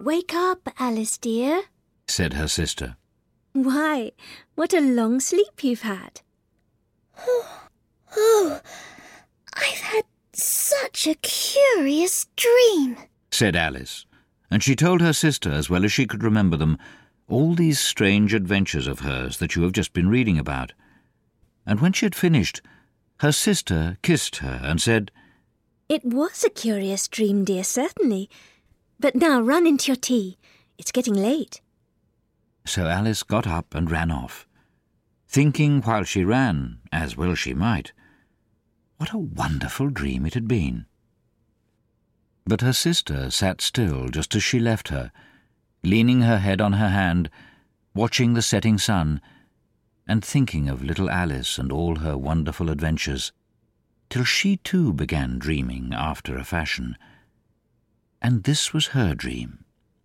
Wake up, Alice dear, said her sister. Why, what a long sleep you've had. Oh, I've had such a curious dream, said Alice, and she told her sister, as well as she could remember them, all these strange adventures of hers that you have just been reading about. And when she had finished, her sister kissed her and said, It was a curious dream, dear, certainly. But now run into your tea. It's getting late. So Alice got up and ran off, thinking while she ran, as well she might, what a wonderful dream it had been. But her sister sat still just as she left her, leaning her head on her hand, watching the setting sun, and thinking of little Alice and all her wonderful adventures, till she too began dreaming after a fashion. And this was her dream.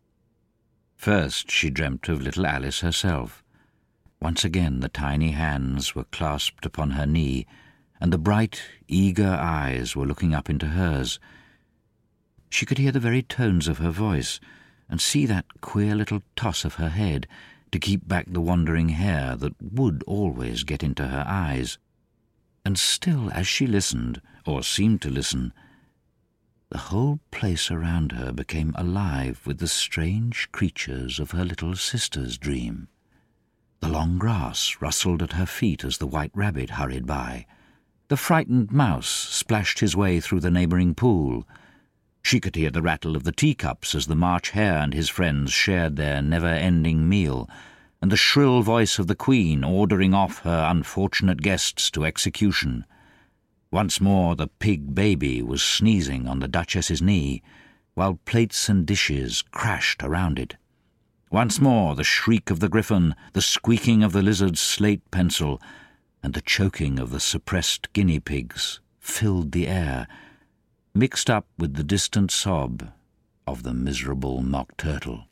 First she dreamt of little Alice herself. Once again the tiny hands were clasped upon her knee, and the bright, eager eyes were looking up into hers. She could hear the very tones of her voice, and see that queer little toss of her head to keep back the wandering hair that would always get into her eyes. And still, as she listened, or seemed to listen, the whole place around her became alive with the strange creatures of her little sister's dream. The long grass rustled at her feet as the white rabbit hurried by. The frightened mouse splashed his way through the neighbouring pool. She could hear the rattle of the teacups as the March Hare and his friends shared their never-ending meal, and the shrill voice of the Queen ordering off her unfortunate guests to execution. Once more the pig baby was sneezing on the Duchess's knee, while plates and dishes crashed around it. Once more the shriek of the griffin, the squeaking of the lizard's slate pencil, and the choking of the suppressed guinea pigs filled the air, mixed up with the distant sob of the miserable mock turtle.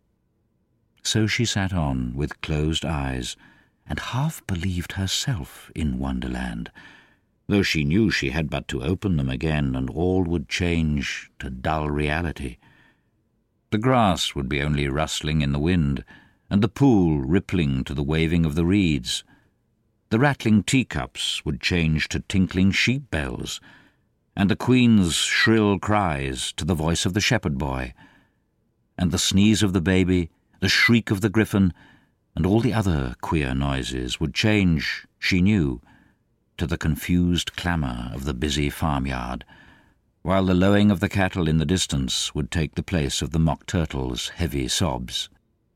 So she sat on with closed eyes, and half believed herself in Wonderland, though she knew she had but to open them again and all would change to dull reality. The grass would be only rustling in the wind, and the pool rippling to the waving of the reeds. The rattling teacups would change to tinkling sheep bells, and the Queen's shrill cries to the voice of the shepherd boy, and the sneeze of the baby, the shriek of the griffin, and all the other queer noises would change, she knew, to the confused clamour of the busy farmyard, while the lowing of the cattle in the distance would take the place of the mock turtle's heavy sobs.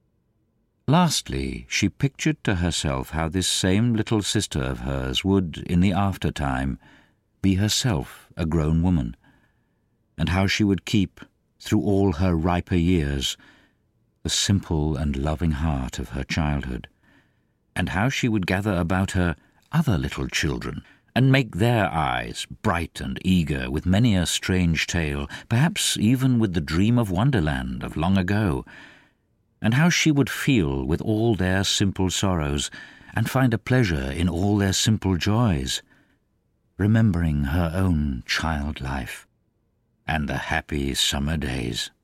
Lastly, she pictured to herself how this same little sister of hers would, in the after-time, be herself a grown woman, and how she would keep, through all her riper years, the simple and loving heart of her childhood, and how she would gather about her other little children, and make their eyes bright and eager with many a strange tale, perhaps even with the dream of Wonderland of long ago, and how she would feel with all their simple sorrows, and find a pleasure in all their simple joys, remembering her own child life and the happy summer days.